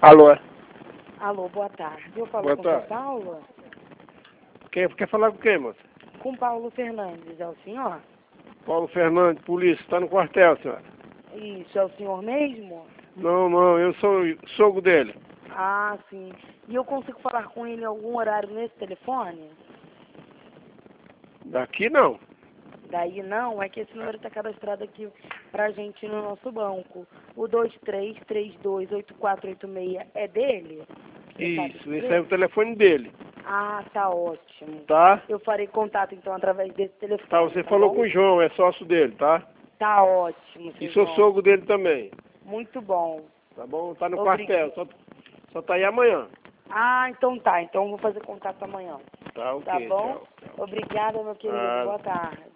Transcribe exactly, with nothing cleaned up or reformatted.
Alô? Alô, boa tarde. Eu falo Boa com tarde. o Paulo? Quem, quer falar com quem, moça? Com Paulo Fernandes, é o senhor? Paulo Fernandes, polícia, está no quartel, senhora. Isso, é o senhor mesmo? Não, não, eu sou o sogro dele. Ah, sim. E eu consigo falar com ele em algum horário nesse telefone? Daqui não. Daí não, é que esse número está cadastrado aqui pra gente no nosso banco. O dois três três dois oito quatro oito seis é dele? Você sabe Isso, dizer? esse é o telefone dele, Ah, tá ótimo. tá? Eu farei contato então através desse telefone. Tá, você tá falou bom? com o João, é sócio dele, tá? Tá ótimo, E seu sou João. sogro dele também, Muito bom. tá bom? Tá no Obrigada. quartel, só, só tá aí amanhã. Ah, então tá. Então eu vou fazer contato amanhã. Tá, Tá ok, bom? tchau. tchau. Obrigada, meu querido. Ah, Boa tarde.